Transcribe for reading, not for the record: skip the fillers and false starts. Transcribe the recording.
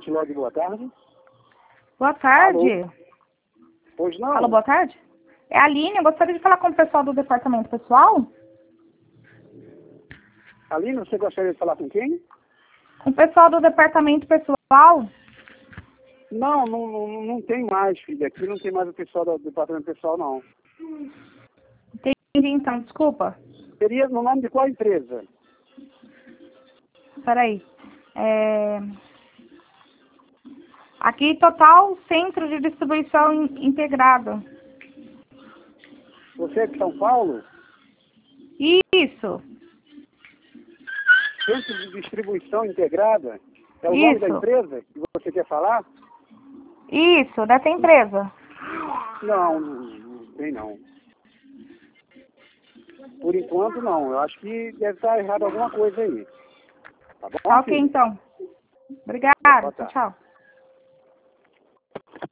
Log, boa tarde. Boa tarde. Alô? Pois não? Alô, boa tarde. É a Aline, eu gostaria de falar com o pessoal do departamento pessoal. Aline, você gostaria de falar com quem? Com o pessoal do departamento pessoal. Não tem mais, filha. Aqui não tem mais o pessoal do departamento pessoal, não. Entendi, então, desculpa. Seria no nome de qual empresa? Peraí. Aqui, Total Centro de Distribuição Integrado. Você é de São Paulo? Isso. Centro de Distribuição Integrada? É o nome da Isso. empresa que você quer falar? Isso, dessa empresa. Não tem não. Por enquanto não. Eu acho que deve estar errado alguma coisa aí. Tá bom? Tá ok, filho? então. Obrigada. Boa tarde. Tchau.